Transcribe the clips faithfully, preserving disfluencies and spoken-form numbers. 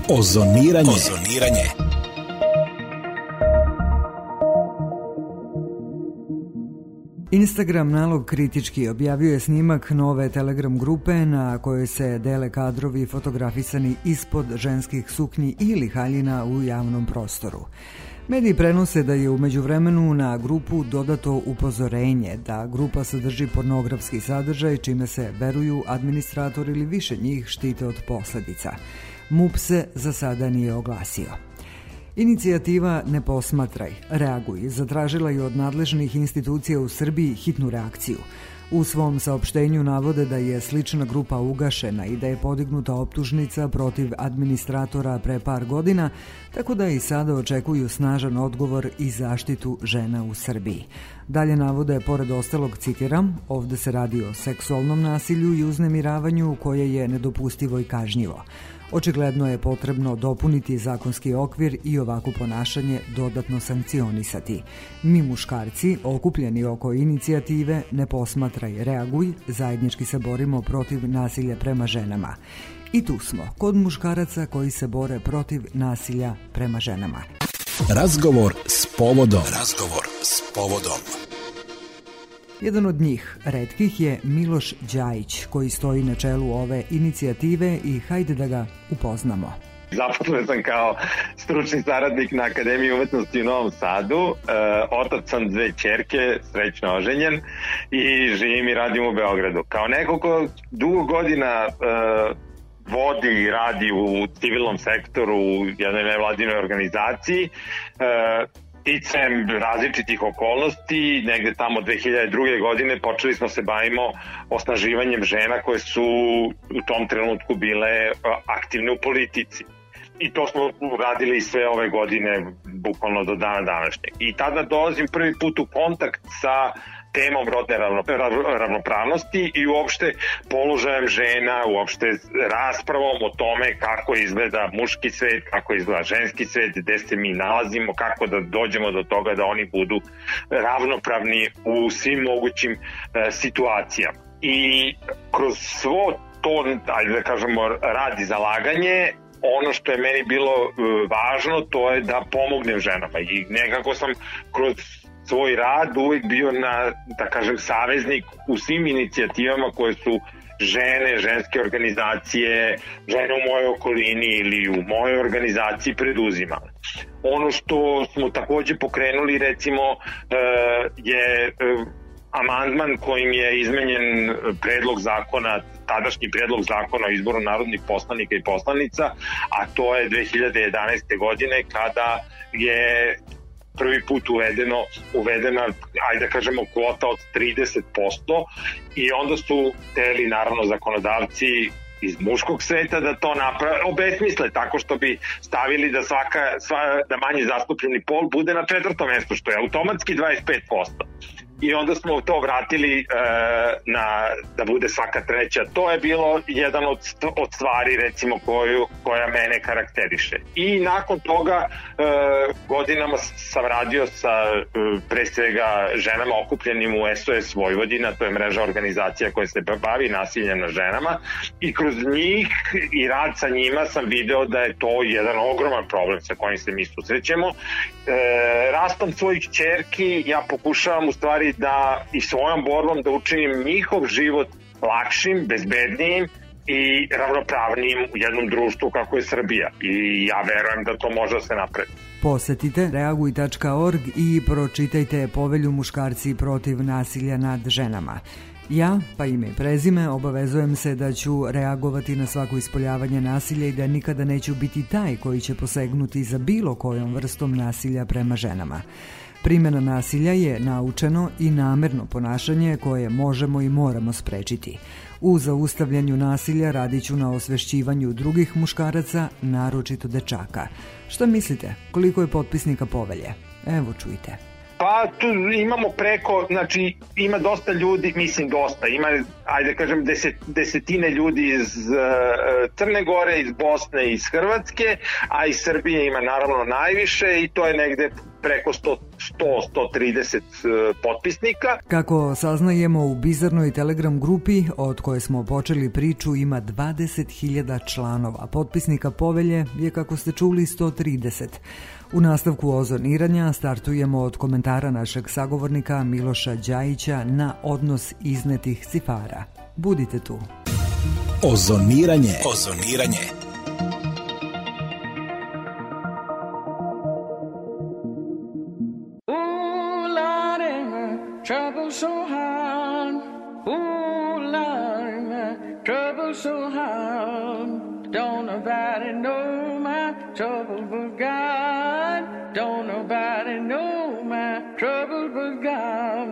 Ozoniranje. Ozoniranje. Instagram nalog kritički objavio je snimak nove Telegram grupe na kojoj se dele kadrovi fotografisani ispod ženskih suknji ili haljina u javnom prostoru. Mediji prenose da je u međuvremenu na grupu dodato upozorenje da grupa sadrži pornografski sadržaj, čime se, veruju, administrator ili više njih štite od posledica. MUP se za sada nije oglasio. Inicijativa Ne posmatraj, reaguj zatražila je od nadležnih institucija u Srbiji hitnu reakciju. U svom saopštenju navode da je slična grupa ugašena i da je podignuta optužnica protiv administratora pre par godina, tako da i sada očekuju snažan odgovor i zaštitu žena u Srbiji. Dalje navode, pored ostalog, citiram, ovde se radi o seksualnom nasilju i uznemiravanju koje je nedopustivo i kažnjivo. Očigledno je potrebno dopuniti zakonski okvir i ovako ponašanje dodatno sankcionisati. Mi muškarci, okupljeni oko inicijative Ne posmatraj, reaguj, zajednički se borimo protiv nasilja prema ženama. I tu smo, kod muškaraca koji se bore protiv nasilja prema ženama. Razgovor s povodom. Razgovor s povodom. Jedan od njih, retkih, je Miloš Đajić, koji stoji na čelu ove inicijative i hajde da ga upoznamo. Zaposlen sam kao stručni saradnik na Akademiji umetnosti u Novom Sadu. E, otac sam dve ćerke, srećno oženjen, i živim i radim u Beogradu. Kao neko ko dugo godina e, vodi i radi u civilnom sektoru u jednoj nevladinoj organizaciji, e, Ticem različitih okolnosti, negde tamo dve hiljade druge. godine počeli smo se bavimo osnaživanjem žena koje su u tom trenutku bile aktivne u politici. I to smo radili sve ove godine, bukvalno do dana današnjeg. I tada dolazim prvi put u kontakt sa temom rodne ravnopravnosti i uopšte položajem žena, uopšte raspravom o tome kako izgleda muški svet, kako izgleda ženski svet, gde se mi nalazimo, kako da dođemo do toga da oni budu ravnopravni u svim mogućim e, situacijama. I kroz svo to, ajde da kažemo, rad i zalaganje, ono što je meni bilo e, važno, to je da pomognem ženama. I nekako sam kroz svoj rad uvijek bio na, da kažem, saveznik u svim inicijativama koje su žene, ženske organizacije, žene u mojoj okolini ili u mojoj organizaciji preduzimale. Ono što smo takođe pokrenuli, recimo, je amandman kojim je izmenjen predlog zakona, tadašnji predlog zakona o izboru narodnih poslanika i poslanica, a to je dve hiljade jedanaeste. godine kada je prvi put uvedeno, uvedena, ajde da kažemo, kvota od trideset posto i onda su teli, naravno, zakonodavci iz muškog sveta da to naprave, obesmisle tako što bi stavili da svaka, sva, da manje zastupljeni pol bude na četvrtom mjestu, što je automatski dvadeset pet posto. I onda smo to vratili e, na da bude svaka treća. To je bilo jedan od, od stvari, recimo, koju, koja mene karakteriše. I nakon toga e, godinama sam radio sa e, pre svega ženama okupljenim u S O S Vojvodina, to je mreža organizacija koja se bavi nasiljem na ženama, i kroz njih i rad sa njima sam video da je to jedan ogroman problem sa kojim se mi susrećemo. E, rastom svojih ćerki ja pokušavam u stvari da i svojom borbom da učinim njihov život lakšim, bezbednijim i ravnopravnijim u jednom društvu kako je Srbija. I ja verujem da to može da se napravi. Posetite reaguj tačka org i pročitajte Povelju muškarci protiv nasilja nad ženama. Ja, pa ime i prezime, obavezujem se da ću reagovati na svako ispoljavanje nasilja i da nikada neću biti taj koji će posegnuti za bilo kojom vrstom nasilja prema ženama. Primjena nasilja je naučeno i namerno ponašanje koje možemo i moramo sprečiti. U zaustavljanju nasilja radit ću na osvešćivanju drugih muškaraca, naročito dečaka. Šta mislite, koliko je potpisnika Povelje? Evo, čujte. Pa tu imamo preko, znači ima dosta ljudi, mislim dosta, ima, ajde kažem, deset, desetine ljudi iz uh, Crne Gore, iz Bosne, iz Hrvatske, a iz Srbije ima naravno najviše i to je negde preko sto sto do sto trideset potpisnika. Kako saznajemo, u bizarnoj Telegram grupi od koje smo počeli priču ima dvadeset hiljada članova. Potpisnika povelje je, kako ste čuli, sto trideset. U nastavku ozoniranja startujemo od komentara našeg sagovornika Miloša Đajića na odnos iznetih cifara. Budite tu. Ozoniranje. Ozoniranje. Trouble so hard, ooh Lord, my trouble so hard. Don't nobody know my trouble but God. Don't nobody know my trouble but God.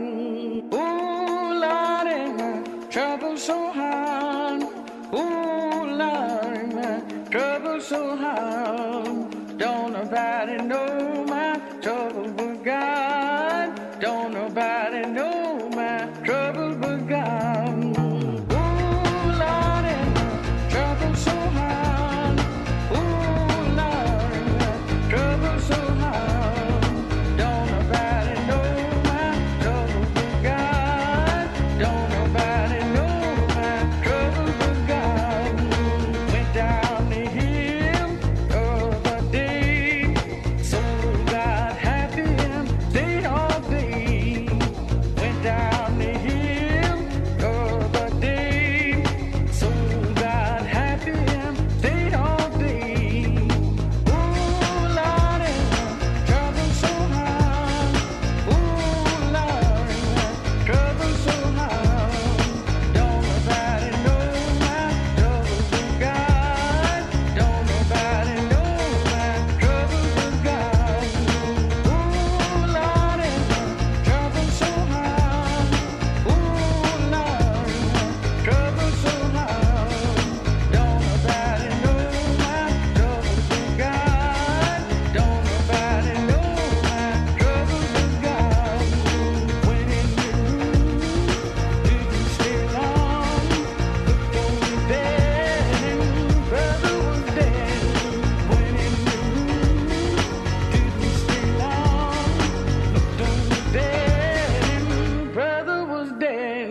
Ooh Lord, my trouble so hard, ooh Lord, my trouble so hard. Don't nobody know my trouble but God. Don't nobody know my trouble but God. Ooh, Lord, my trouble so hard. Ooh, Lord, my trouble so hard. Don't nobody know my trouble but God. Don't nobody know my trouble but God. Went down the hill the other day, so got happy and stayed all day. Down the hill the other day, so got happy and stayed all day. Ooh, Lord, trouble so hard. Ooh, Lord, trouble so hard. Don't nobody know my trouble but God. Don't nobody know my trouble but God. Ooh, Lord, trouble so hard. Ooh, Lord, trouble so hard. Don't nobody know my trouble but God. Don't nobody know my trouble but God. When in the room, didn't stay long. Looked over there and brother was dead. When in the room, didn't stay long. Looked over there and brother was dead.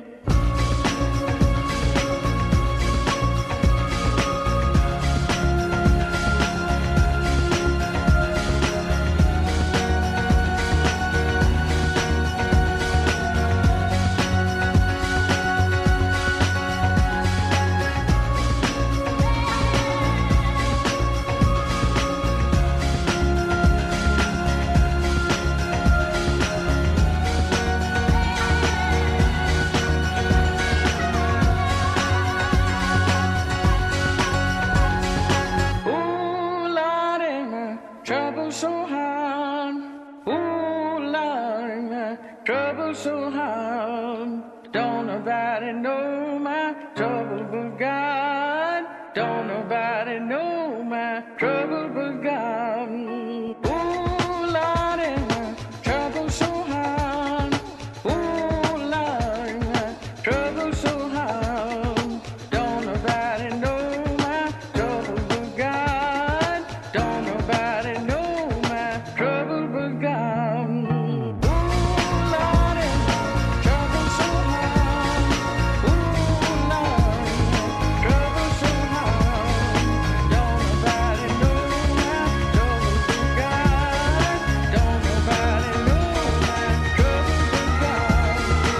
Ooh, Lord, my trouble so hard. Ooh, Lord, my trouble so hard. Don't nobody know my trouble but God. Don't nobody know my trouble but God. Ooh, Lord, my trouble so hard. Ooh, Lord, my trouble so hard. Don't nobody know my trouble but God. Don't nobody know my trouble but God. Ooh, Lord, trouble so hard. Ooh, Lord, trouble so hard. Don't nobody know my trouble but God. Don't nobody know my trouble but God.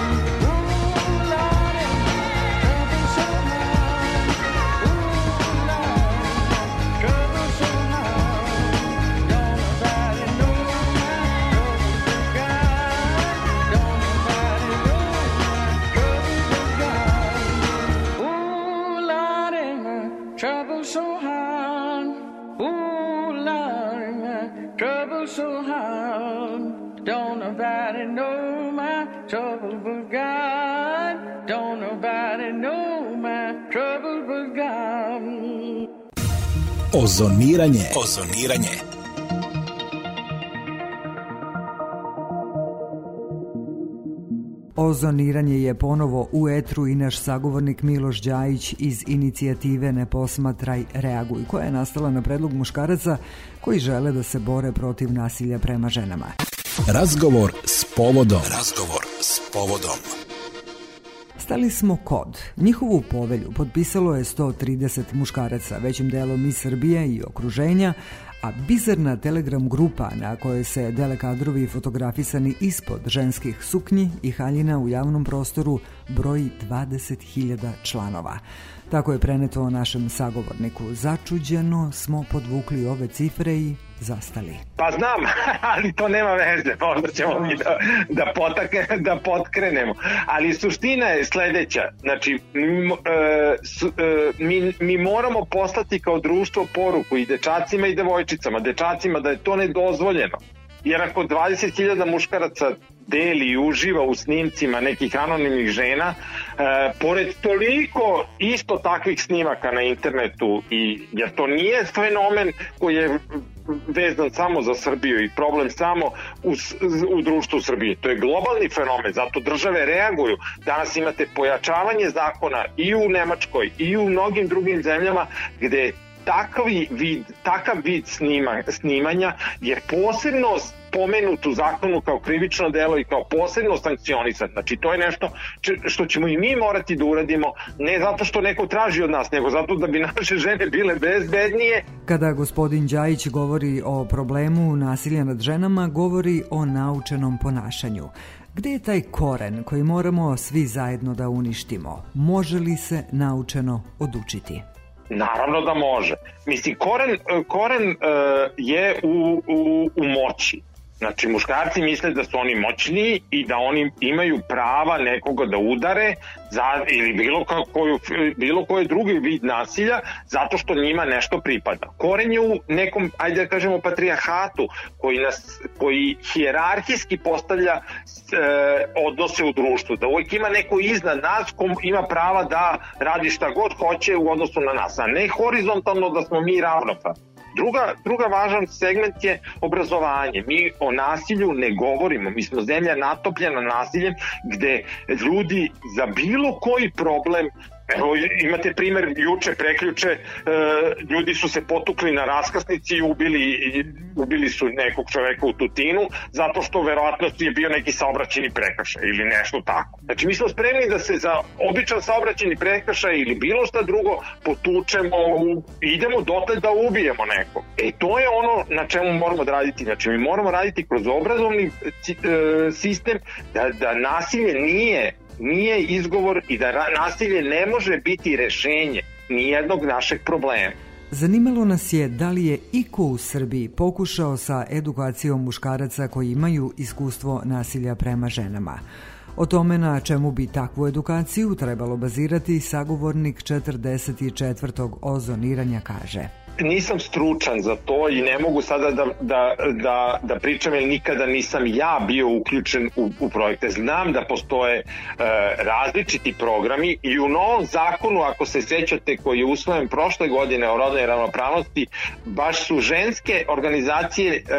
Ooh, Lord, trouble so hard. Ooh, Lord, trouble so hard. Don't nobody know my trouble but God. Don't nobody know my trouble but God. Ooh, Lord, my trouble so hard. Ooh, Lord, my trouble so hard. Don't nobody know my trouble but God. Don't nobody know my trouble but God. Ozoniranje. Ozoniranje. Ozoniranje je ponovo u etru i naš sagovornik Miloš Đajić iz inicijative Ne posmatraj, reaguj, koja je nastala na predlog muškaraca koji žele da se bore protiv nasilja prema ženama. Razgovor s povodom. Razgovor s povodom. Stali smo kod. Njihovu povelju potpisalo je sto trideset muškaraca, većim delom iz Srbije i okruženja, a bizarna Telegram grupa na kojoj se dele kadrovi fotografisani ispod ženskih suknji i haljina u javnom prostoru broji dvadeset hiljada članova. Tako je preneto našem sagovorniku. Začuđeno smo podvukli ove cifre i zastali. Pa znam, ali to nema veze, možda ćemo mi da, da, potakne, da potkrenemo. Ali suština je sledeća, znači m, e, su, e, mi, mi moramo poslati kao društvo poruku i dečacima i devojčicama, dečacima da je to nedozvoljeno. Jer ako dvadeset hiljada muškaraca deli i uživa u snimcima nekih anonimnih žena, e, pored toliko isto takvih snimaka na internetu, i, jer to nije fenomen koji je vezan samo za Srbiju i problem samo u, u društvu Srbije. To je globalni fenomen, zato države reaguju. Danas imate pojačavanje zakona i u Nemačkoj i u mnogim drugim zemljama gde takav vid, takav vid snima, snimanja je posebno pomenut u zakonu kao krivično delo i kao posebno sankcionisan. Znači to je nešto što ćemo i mi morati da uradimo, ne zato što neko traži od nas, nego zato da bi naše žene bile bezbednije. Kada gospodin Đajić govori o problemu nasilja nad ženama, govori o naučenom ponašanju. Gde je taj koren koji moramo svi zajedno da uništimo? Može li se naučeno odučiti? Naravno da može. Mislim, koren, koren uh, je u, u, u moći. Znači, muškarci misle da su oni moćniji i da oni imaju prava nekoga da udare za, ili bilo, koju, bilo koji drugi vid nasilja zato što njima nešto pripada. Koren je u nekom, ajde da kažemo, patrijarhatu koji, nas, koji hijerarhijski postavlja e, odnose u društvu. Da uvijek ima neko iznad nas ko ima prava da radi šta god hoće u odnosu na nas, a ne horizontalno da smo mi ravnopravni. Druga, druga važan segment je obrazovanje. Mi o nasilju ne govorimo. Mi smo zemlja natopljena nasiljem gde ljudi za bilo koji problem, evo imate primer juče, preključe, e, ljudi su se potukli na raskrsnici i ubili, ubili su nekog čoveka u Tutinu zato što verovatno je bio neki saobraćajni prekršaj ili nešto tako. Znači mi smo spremni da se za običan saobraćajni prekršaj ili bilo šta drugo potučemo, idemo dotle da ubijemo nekog. E to je ono na čemu moramo da raditi. Znači mi moramo raditi kroz obrazovni sistem da, da nasilje nije nije izgovor i da nasilje ne može biti rešenje nijednog našeg problema. Zanimalo nas je da li je iko u Srbiji pokušao sa edukacijom muškaraca koji imaju iskustvo nasilja prema ženama. O tome na čemu bi takvu edukaciju trebalo bazirati sagovornik četrdeset četvrtog ozoniranja kaže. Nisam stručan za to i ne mogu sada da, da, da, da pričam jer nikada nisam ja bio uključen u, u projekte. Znam da postoje e, različiti programi i u novom zakonu, ako se sećate, koji je usvojen prošle godine o rodnoj ravnopravnosti, baš su ženske organizacije, e,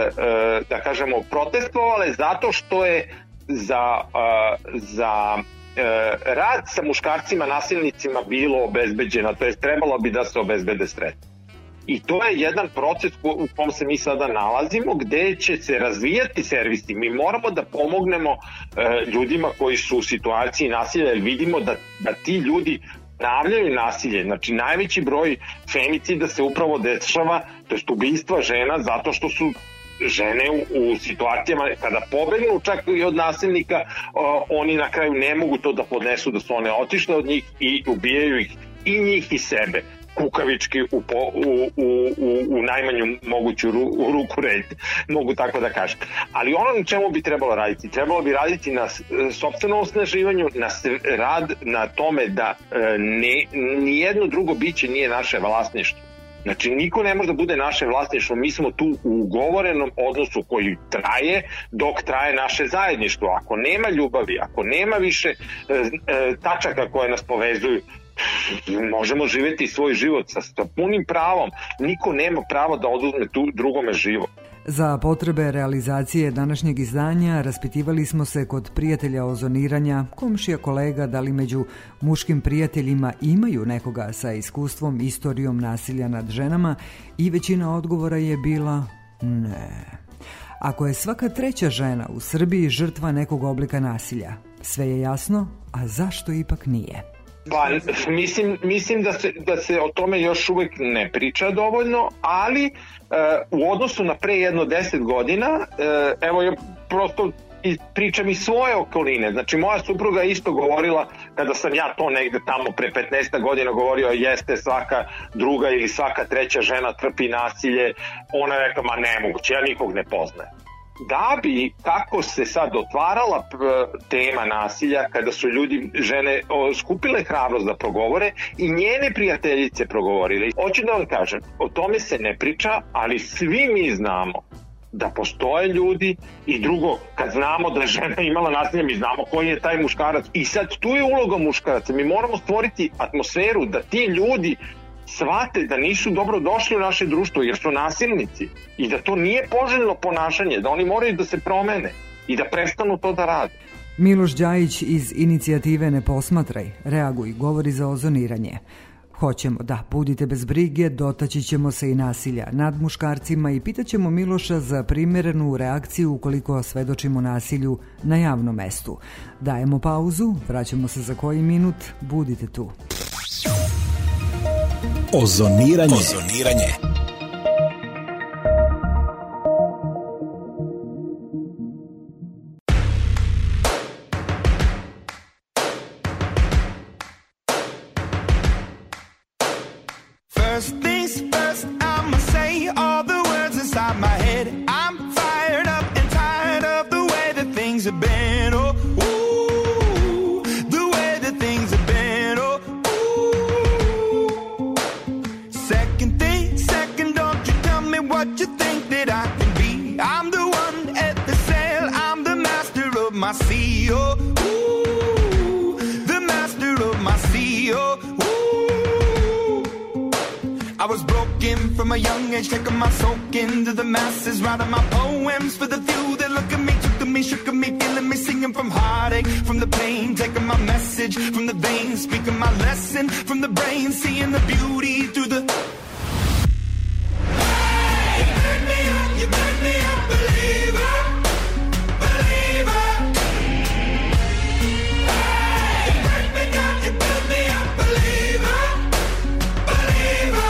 e, da kažemo, protestovale zato što je za, e, za rad sa muškarcima nasilnicima bilo obezbeđeno, to je trebalo bi da se obezbede sredstva. I to je jedan proces u kom se mi sada nalazimo, gde će se razvijati servisi. Mi moramo da pomognemo e, ljudima koji su u situaciji nasilja, jer vidimo da, da ti ljudi ponavljaju nasilje. Znači najveći broj femicida se upravo dešava, to jest ubistva žena, zato što su žene u, u situacijama kada pobegnu čak i od nasilnika, o, oni na kraju ne mogu to da podnesu, da su one otišle od njih i ubijaju ih, i njih i sebe, kukavički u, po, u, u, u, u najmanju moguću ru, u ruku red, mogu tako da kažem. Ali ono na čemu bi trebalo raditi? Trebalo bi raditi na sopstvenom osnaživanju, na rad na tome da ne, nijedno drugo biće nije naše vlasništvo. Znači, niko ne može da bude naše vlasništvo, mi smo tu u ugovorenom odnosu koji traje dok traje naše zajedništvo. Ako nema ljubavi, ako nema više e, e, tačaka koje nas povezuju, možemo živjeti svoj život sa, sa punim pravom. Niko nema pravo da oduzme tu drugome život. Za potrebe realizacije današnjeg izdanja raspitivali smo se kod prijatelja ozoniranja, komšija, kolega, da li među muškim prijateljima imaju nekoga sa iskustvom, istorijom nasilja nad ženama, i većina odgovora je bila ne. ako je svaka treća žena u Srbiji žrtva nekog oblika nasilja? Sve je jasno, a zašto ipak nije? Pa, mislim, mislim da, se, da se o tome još uvijek ne priča dovoljno, ali e, u odnosu na pre jedno deset godina, e, evo je prosto pričam iz svoje okoline, znači moja supruga isto govorila, kada sam ja to negde tamo pre petnaest godina govorio, jeste svaka druga ili svaka treća žena trpi nasilje, ona je rekla, ma nemoguće, ja nikog ne poznajem. Da bi tako se sad otvarala tema nasilja, kada su ljudi, žene skupile hrabrost da progovore i njene prijateljice progovorile. Hoću da vam kažem, o tome se ne priča, ali svi mi znamo da postoje ljudi i drugo, kad znamo da je žena imala nasilje, mi znamo koji je taj muškarac i sad tu je uloga muškaraca. Mi moramo stvoriti atmosferu da ti ljudi shvate da nisu dobro došli u naše društvo jer su nasilnici i da to nije poželjno ponašanje, da oni moraju da se promene i da prestanu to da rade. Miloš Đajić iz inicijative Ne posmatraj, reaguj, govori za ozoniranje. Hoćemo da budite bez brige, dotaći ćemo se i nasilja nad muškarcima i pitaćemo Miloša za primjerenu reakciju ukoliko svedočimo nasilju na javnom mestu. Dajemo pauzu, vraćamo se za koji minut, budite tu. Ozoniranje. Ozoniranje. First things first, I'ma say all the words inside my head. I'm fired up and tired of the way that things have been. Oh, ooh, the way that things have been. Oh, ooh. Second thing, second, don't you tell me what you think that I can be. I'm the one at the sail, I'm the master of my sea. Oh, ooh, the master of my sea. Oh, I was broken from a young age, taking my soak into the masses, writing my poems for the few that look at me, took to me, shook at me, feeling me, singing from heartache, from the pain, taking my message from the veins, speaking my lesson from the brain, seeing the beauty through the... Hey, you burn me up, you burn me up, believer, believer. Hey, you burn me down, you burn me up, believer, believer.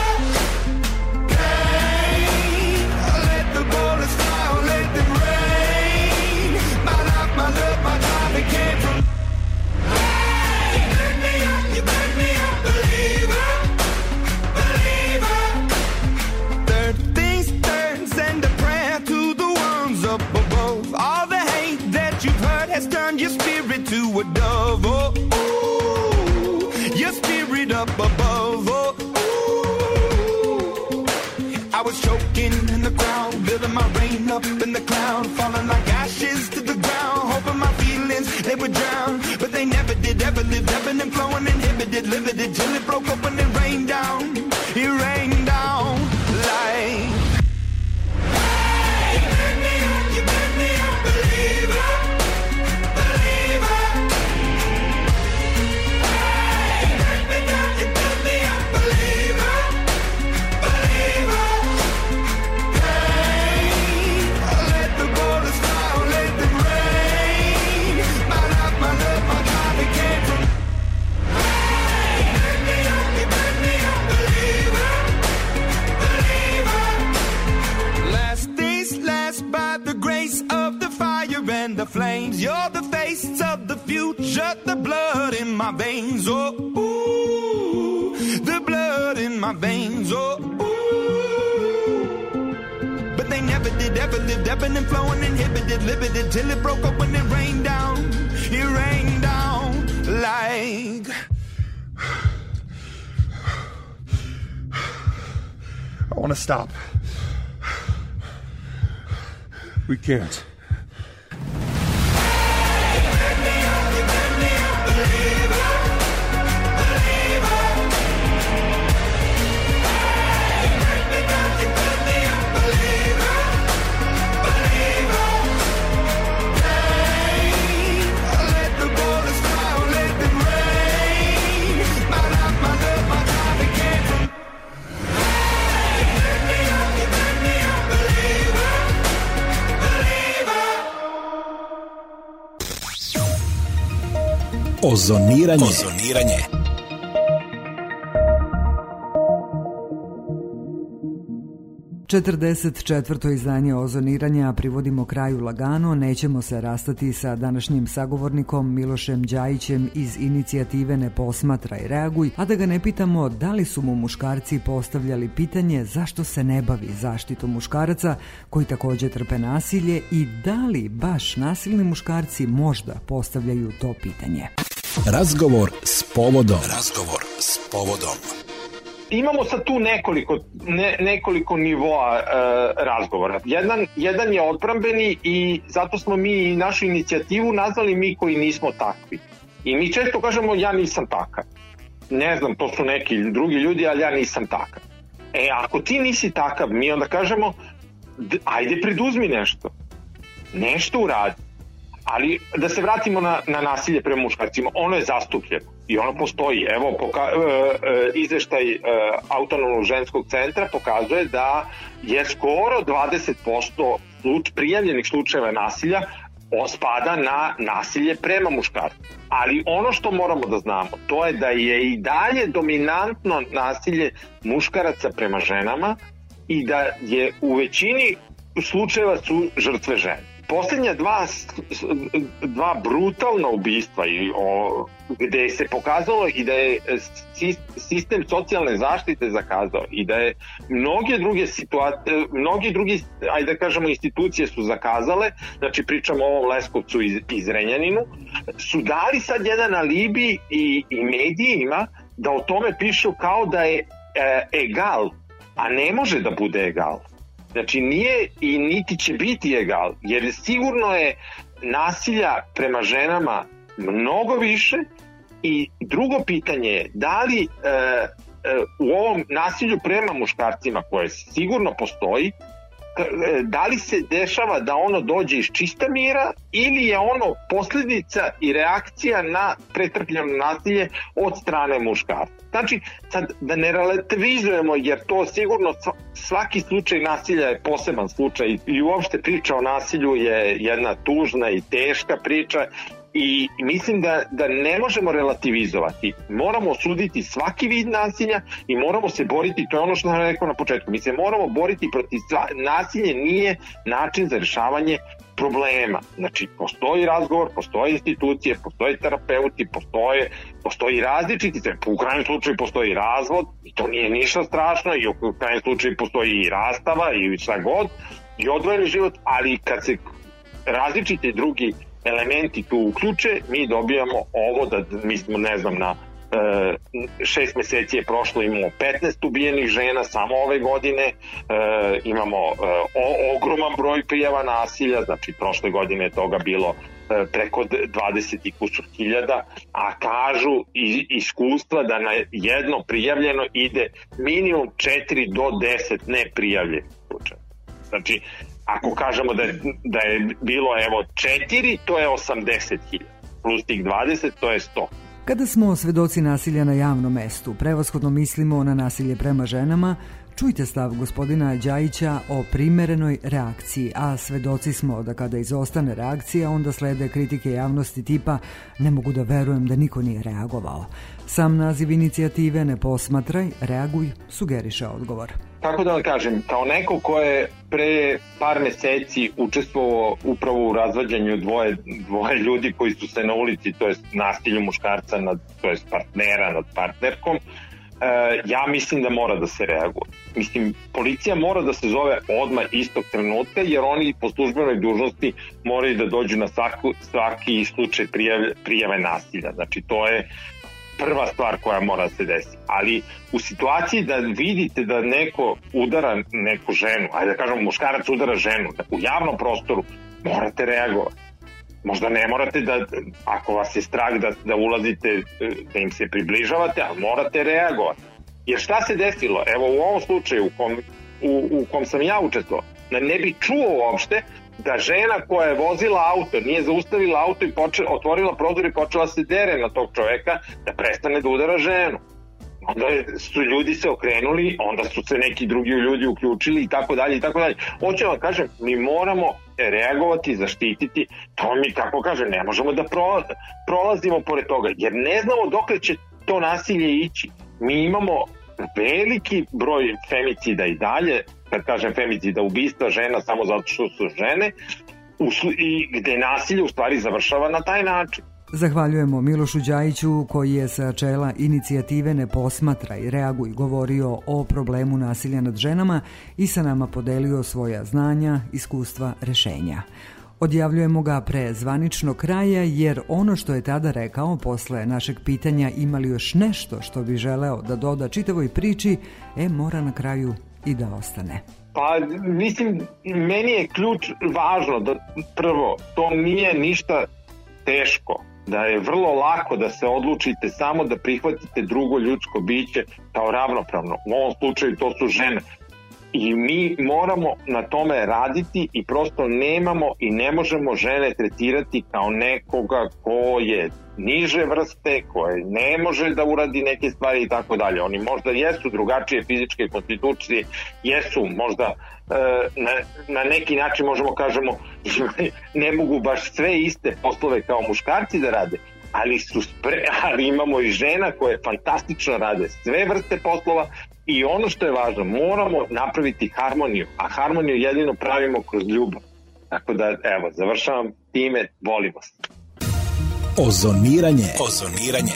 Turn your spirit to a dove, oh, ooh, your spirit up above, oh, ooh. I was choking in the crowd, building my rain up in the cloud, falling like ashes to the ground, hoping my feelings, they would drown, but they never did, ever lived, ebbing and flowing, inhibited, limited, till it broke open and rained down, it rained down like... Hey, you burn me up, you burn me up, believer. And the flames, you're the face of the future, the blood in my veins, oh, ooh, the blood in my veins, oh, ooh. But they never did, ever lived, ebbing and flowing, inhibited, limited, till it broke open and rained down, it rained down like... I want to stop. We can't. Ozoniranje. Ozoniranje. četrdeset četvrto izdanje Ozoniranja privodimo kraju lagano. Nećemo se rastati sa današnjim sagovornikom Milošem Đajićem iz inicijative Ne posmatraj, reaguj, a da ga ne pitamo da li su mu muškarci postavljali pitanje zašto se ne bavi zaštitom muškaraca koji također trpe nasilje i da li baš nasilni muškarci možda postavljaju to pitanje. Razgovor s povodom. Razgovor s povodom. Imamo sad tu nekoliko, ne, nekoliko nivoa e, razgovora. Jedan, jedan je odbrambeni i zato smo mi našu inicijativu nazvali Mi koji nismo takvi. I mi često kažemo ja nisam takav. Ne znam, to su neki drugi ljudi, ali ja nisam takav. E, ako ti nisi takav, mi onda kažemo d- ajde preduzmi nešto. Nešto uradi. Ali da se vratimo na, na nasilje prema muškarcima, ono je zastupljeno i ono postoji. Evo, poka, e, e, izveštaj e, Autonomnog ženskog centra pokazuje da je skoro dvadeset posto sluč, prijavljenih slučajeva nasilja spada na nasilje prema muškarcima. Ali ono što moramo da znamo, to je da je i dalje dominantno nasilje muškaraca prema ženama i da je u većini slučajeva su žrtve žene. Posljednja dva, dva brutalna ubistva i o, gde se pokazalo i da je sistem socijalne zaštite zakazao i da je mnoge druge situacije, mnogi drugi, ajde da kažemo, institucije su zakazale, znači pričamo o ovom Leskovcu iz, iz Renjaninu, su dali sad jedan alibi i, i medijima da o tome pišu kao da je e, egal, a ne može da bude egal. Znači nije i niti će biti egal, jer sigurno je nasilja prema ženama mnogo više i drugo pitanje je da li e, e, u ovom nasilju prema muškarcima koje sigurno postoji, da li se dešava da ono dođe iz čista mira ili je ono posljedica i reakcija na pretrpljeno nasilje od strane muškarca. Znači, sad da ne relativizujemo, jer to sigurno svaki slučaj nasilja je poseban slučaj i uopšte priča o nasilju je jedna tužna i teška priča i mislim da, da ne možemo relativizovati. Moramo osuditi svaki vid nasilja i moramo se boriti, to je ono što sam rekao na početku, mi se moramo boriti protiv sva, nasilje nije način za rješavanje problema. Znači, postoji razgovor, postoje institucije, postoje terapeuti, postoje, postoji različiti, u krajnjem slučaju postoji razvod i to nije ništa strašno i u krajnjem slučaju postoji i rastava i šta god i odvojeni život, ali kad se različiti drugi elementi tu uključe, mi dobijamo ovo da mi smo, ne znam, na e, šest meseci je prošlo, imamo petnaest ubijenih žena samo ove godine, e, imamo e, o, ogroman broj prijava nasilja, znači prošle godine je toga bilo e, preko dvadeset i kusur hiljada, a kažu iz iskustva da na jedno prijavljeno ide minimum četiri do deset neprijavljenih slučaja. Znači, ako kažemo da je, da je bilo evo četiri, to je osamdeset hiljada, plus tih dvadeset, to je sto. Kada smo svedoci nasilja na javnom mestu, prevashodno mislimo na nasilje prema ženama, čujte stav gospodina Đajića o primerenoj reakciji, a svedoci smo da kada izostane reakcija, onda slede kritike javnosti tipa ne mogu da verujem da niko nije reagovao. Sam naziv inicijative Ne posmatraj, reaguj, sugeriše odgovor. Kako da vam kažem, kao neko ko je pre par meseci učestvovao upravo u razvađanju dvoje, dvoje ljudi koji su se na ulici, to jest nasilju muškarca, nad, to jest partnera nad partnerkom, e, ja mislim da mora da se reaguje. Mislim, policija mora da se zove odmah istog trenutka, jer oni po službenoj dužnosti moraju da dođu na svaku, svaki slučaj prijave, prijave nasilja. Znači, to je prva stvar koja mora da se desi. Ali u situaciji da vidite da neko udara neku ženu, ajde da kažemo muškarac udara ženu u javnom prostoru, morate reagovati. Možda ne morate da, ako vas je strah da, da ulazite, da im se približavate, ali morate reagovati. Jer šta se desilo? Evo u ovom slučaju u kom, u, u kom sam ja učestvovao, ne bi čuo uopšte da žena koja je vozila auto, nije zaustavila auto i počela, otvorila prozor i počela se dere na tog čoveka da prestane da udara ženu. Onda su ljudi se okrenuli, onda su se neki drugi ljudi uključili i tako dalje i tako dalje. Hoću vam kažem, mi moramo reagovati, zaštititi, to mi, kako kaže, ne možemo da pro, prolazimo pored toga, jer ne znamo dokle će to nasilje ići. Mi imamo veliki broj femicida i dalje, kad kažem femicida, ubistva žena samo zato što su žene, i gde nasilje u stvari završava na taj način. Zahvaljujemo Milošu Đajiću koji je sa čela inicijative Ne posmatraj, reaguj govorio o problemu nasilja nad ženama i sa nama podelio svoja znanja, iskustva, rešenja. Odjavljujemo ga pre zvaničnog kraja jer ono što je tada rekao posle našeg pitanja ima li još nešto što bi želeo da doda čitavoj priči, e mora na kraju i da ostane. Pa mislim, meni je ključ važno da prvo, to nije ništa teško, da je vrlo lako da se odlučite samo da prihvatite drugo ljudsko biće kao ravnopravno. U ovom slučaju to su žene. I mi moramo na tome raditi i prosto nemamo i ne možemo žene tretirati kao nekoga ko je niže vrste, koje ne može da uradi neke stvari i tako dalje. Oni možda jesu drugačije fizičke konstitucije, jesu možda e, na, na neki način možemo kažemo ne mogu baš sve iste poslove kao muškarci da rade, ali, su spre, ali imamo i žena koje fantastično rade sve vrste poslova i ono što je važno, moramo napraviti harmoniju, a harmoniju jedino pravimo kroz ljubav. Tako da, evo, završavam time, volimo se. Ozoniranje. Ozoniranje.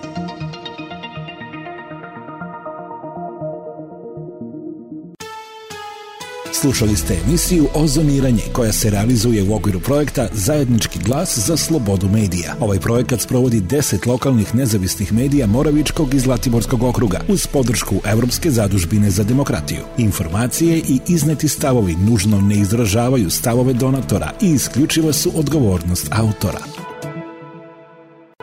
Slušali ste emisiju Ozoniranje koja se realizuje u okviru projekta Zajednički glas za slobodu medija. Ovaj projekat sprovodi deset lokalnih nezavisnih medija Moravičkog i Zlatiborskog okruga uz podršku Evropske zadužbine za demokratiju. Informacije i izneti stavovi nužno ne izražavaju stavove donatora i isključiva su odgovornost autora.